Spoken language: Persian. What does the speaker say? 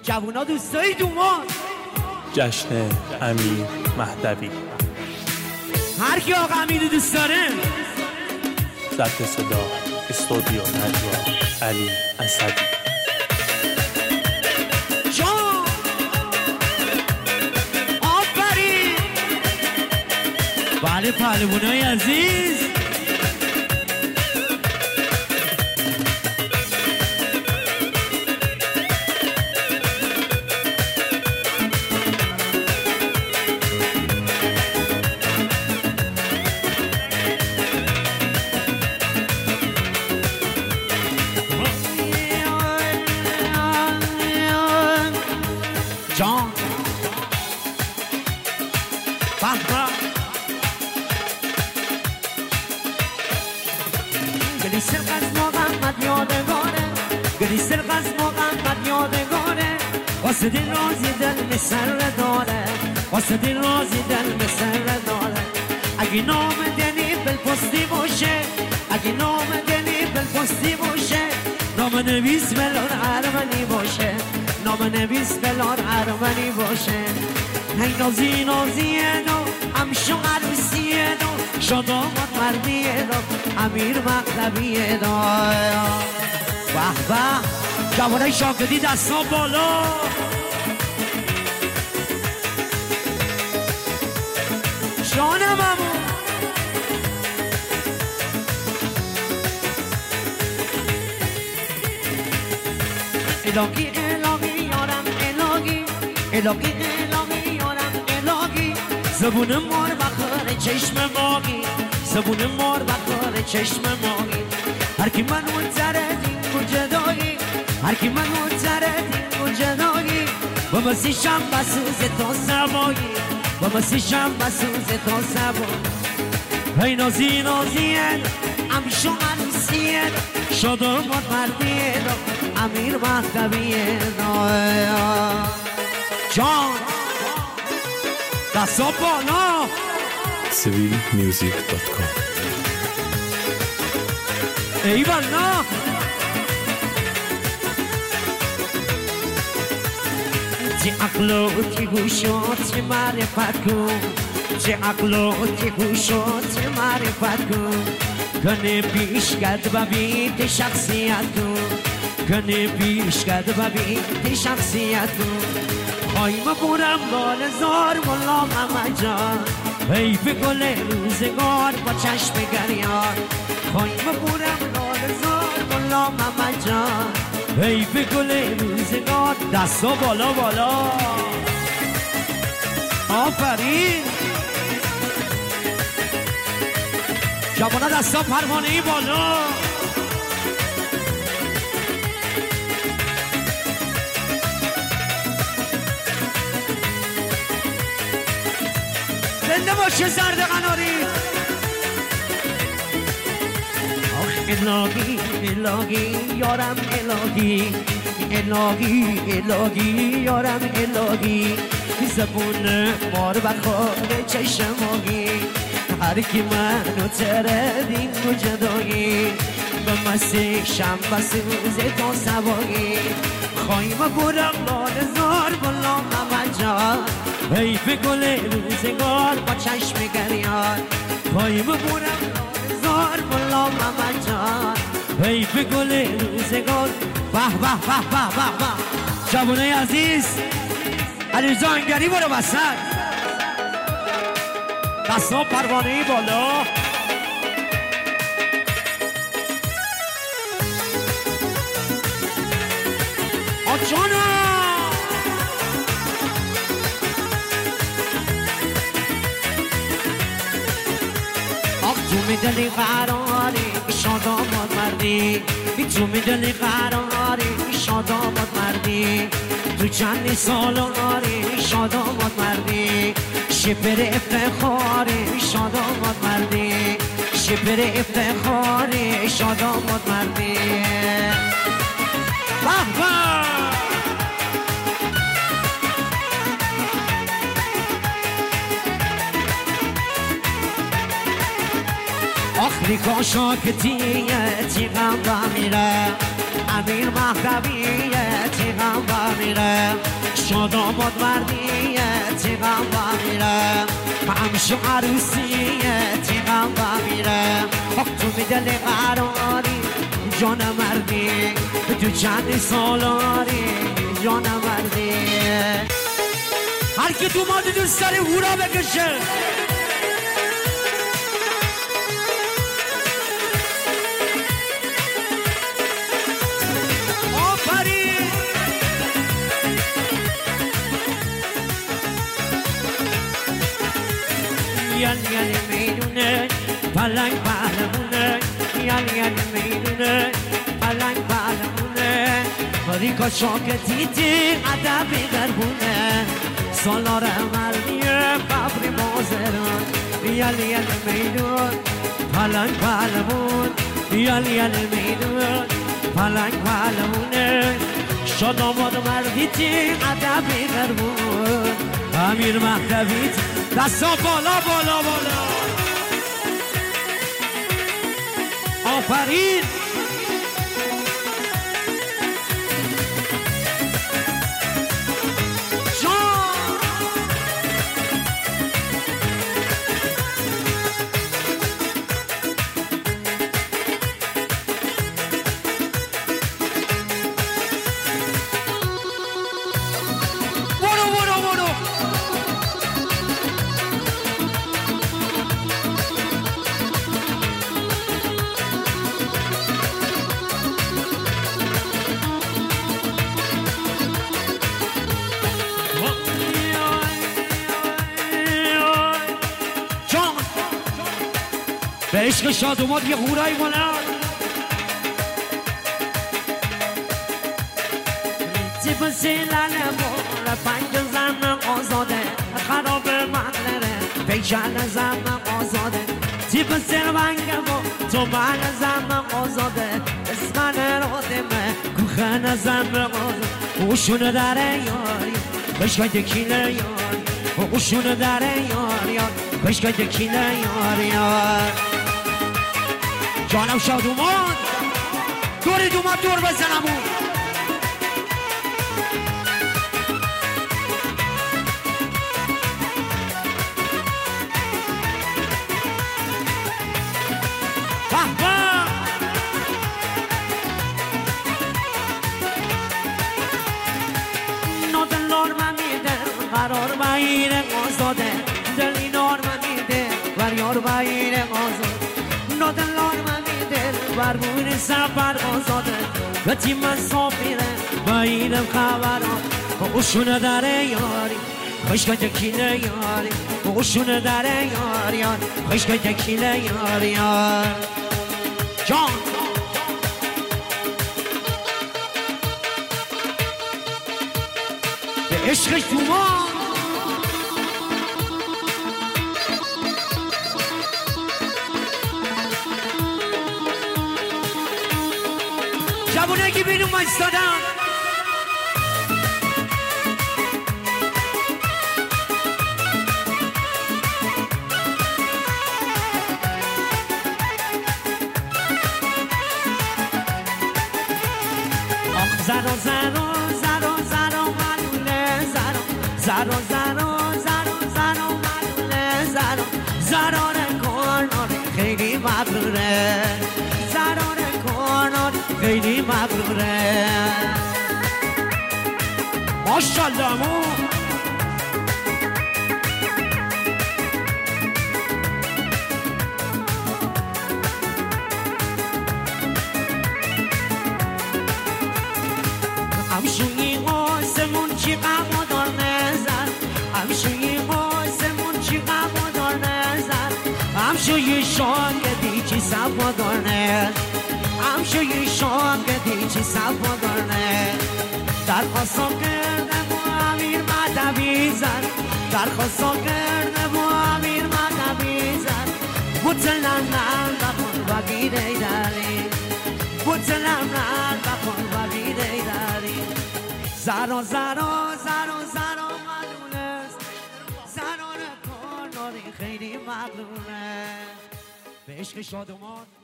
جوونا دوستای دومان جشن امیر مهدوی. هر کی آقا امیر دوست داره. ضبط صدا استودیو نجوا علی اسدی. جان آفرین. بله پهلوانای عزیز جان بحبا گلیسر قز محمد یادگاره گلیسر قز محمد یادگاره واسه دل رازی دل مسر داره واسه دل رازی دل مسر داره اگه نام دنی بلپستی باشه اگه نام دنی بلپستی باشه نام نویس بلار ارمنی باشه نام نویس بلار ارمنی باشه هی نازی نازیه دو همشو عروسیه دو شد آمد مردیه دو امیر مهدویه دو به به جوانای شاگردی دستا بالا جانم امون الهی الهی یارم الهی الهی الهی یارم الهی زبون مار بخار چشم ماهی زبون مار بخار چشم ماهی هر کی من منتظر دین و جدایی هر کی من منتظر دین و جدایی و مسیشم بسوز تا سبایی و مسیشم بسوز تا سبایی هی نازی نازیه همیشو عروسیه شد آمد مردیه امیر مهدویه جان دستا بالا civilmusic.com. ای والا چه عقل و چه گوش و چه معرفت کن چه عقل و چه گوش و چه معرفت کن کنه پیش کرد ببین شخصیت کن کنه پیش کرد ببین شخصیت کن خواهیم برم بال زار ملا محمد جان حیف گل روزگار با چشم گریان خواهیم برم بال زار ملا محمد جان حیف گل روزگار دستا بالا بالا آفرین جوانا دستا پروانه‌ای بالا زنده باشه زرد قناری آخ الهی الهی یارم الهی الهی الهی یارم الهی زبون مار بخار چشمایی هر کی منو تره دین و جدایی به مسیشم بسوز تا سوایی خواهیم برم بال زار بلا محمد جان حیف گل روزگار با چشم گریان خواهیم برم بال زار بلا محمد جان حیف گل روزگار به به به به به به جوانای عزیز علیرضا انگری برو وسط دستا پروانه‌ای بالا آجانا آخ تو میدلی قراری شاد آمد مردی تو میدلی قراری شاد آمد مردی تو چندی سال آری شاد آمد مردی شپر افتخاری شاد آمد مردی شپر افتخاری شاد آمد مردی بابا آخری کاشا که تیه تیغم بمیره امیر مهدویه تیغم با میره شاد آباد مردیه تیغم با میره همشو عروسیه تیغم با میره تو می دل قراری جان مردی تو چند سالاری جان مردی هر که تو مادی دوست داری هورا بکشه یال یال میدونه پلنگ پهلمونه یال یال میدونه پلنگ پهلمونه باریکا شاکتیتی ادبی دربونه سالار مردیه قبری مازران یال یال میدون پلنگ پهلمون یال یال میدون پلنگ پهلمونه شاد آباد مردیتی ادبی دربون امیر مهدویت دستا بالا بالا بالا آفرین به عشق شادومات یه غورایی بلند تیپ سیلانه بول پنج زن آزاده خراب مغلره پیشن زن آزاده تیپ سیلانه بول تو من زن آزاده اسمن رو دمه کوخن زن آزاده اوشون داره یاری بشکای دکیله یاری اوشون داره یاری بشکای دکیله یاری جانم شادومان دوری دومت دور بزنمون نادلار من میده قرار بایره آزاده دلی نار من میده وریار بایره آزاده نادلار من میده برمون سفر آزاده و تیم من صافیره بایرم خبران اوشون داره یاری خشک تکیله یاری اوشون داره یاریان خشک تکیله یاریان جان به عشق تومان جوانه که بینو مایستادن آخ زرا زرا زرا زرا ملوله زرا زرا زرا زرا زرا ملوله زرا زراره کارناره خیلی مبروره زراره کارناره خیلی مبروره ماشالله مو همشونی آسمون چی قبا دار نزن همشونی آسمون چی قبا دار نزن همشونی شاگدی چی صفا دار نزن همشونی شاگدی چی صفا دار نزن درخواستم کرده با امیر مهدوی زن درخواستم کرده با امیر مهدوی زن بوتلم نم بخون و بیده داری بوتلم نم بخون و بیده داری زرا زرا زرا زرا ملوله زرا کار ناری خیلی مغلوله به عشق شادومان